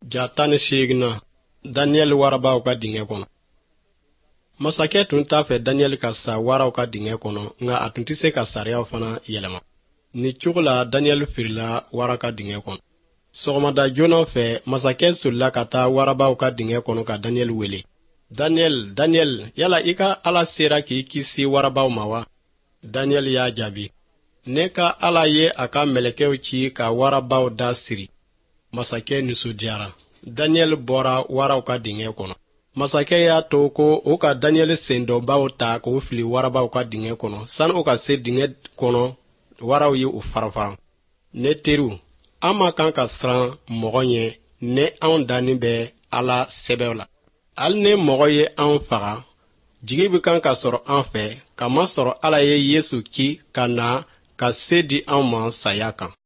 Jatani signa Daniel warabaw ka dingɛ kɔnɔ. Masakɛ tun t'a fɛ Daniel ka sa waraw ka dingɛ kɔnɔ, nka a tun tɛ se ka sariyaw fana yɛlɛma. Ni cogo la Daniel firila wara ka dingɛ kɔnɔ. Sɔgɔmada joona fɛ masakɛ solila ka taa warabaw ka dingɛ kɔnɔ ka Daniel wele. Daniel, yala i ka Ala sera k'i kisi warabaw ma wa? Daniel y'a jaabi. Ne ka Ala ye a ka mɛlɛkɛw ci ka warabaw da siri. Masakɛ nisɔndiyara. Daniel bɔra waraw ka dingɛ kɔnɔ. Masakɛ y'a to ko o ka Daniel sendɔbaw ta k'o fili warabaw ka dingɛ kɔnɔ. Sani o ka se dingɛ kɔnɔ, waraw ye o fara-fara. Ne teriw, an ma kan ka siran mɔgɔ ɲɛ ne anw dannen bɛ Ala sɛbɛw la. Hali ni mɔgɔ ye anw faga, jigi bɛ kan ka sɔrɔ an fɛ, kamasɔrɔ Ala ye Yesu ci ka na ka se di anw ma saya kan.